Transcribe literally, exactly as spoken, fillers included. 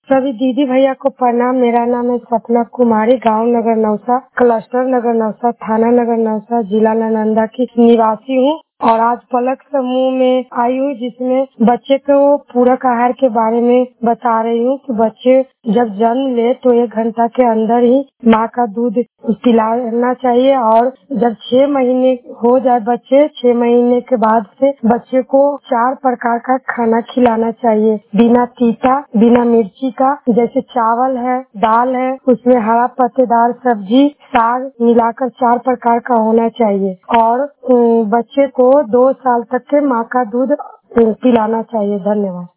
सभी दीदी भैया को प्रणाम। मेरा नाम है सपना कुमारी, गांव नगर नौसा, क्लस्टर नगर नौसा, थाना नगर नौसा, जिला नालंदा की निवासी हूँ और आज पलक समूह में आई हूँ जिसमें बच्चे को पूरक आहार के बारे में बता रही हूँ कि बच्चे जब जन्म ले तो एक घंटा के अंदर ही माँ का दूध पिलाना चाहिए और जब छह महीने हो जाए बच्चे छह महीने के बाद से बच्चे को चार प्रकार का खाना खिलाना चाहिए, बिना तीता, बिना मिर्ची का, जैसे चावल है, दाल है, उसमें हरा पत्तेदार सब्जी, साग मिलाकर चार प्रकार का होना चाहिए और अम, बच्चे को दो साल तक के माँ का दूध पिलाना चाहिए। धन्यवाद।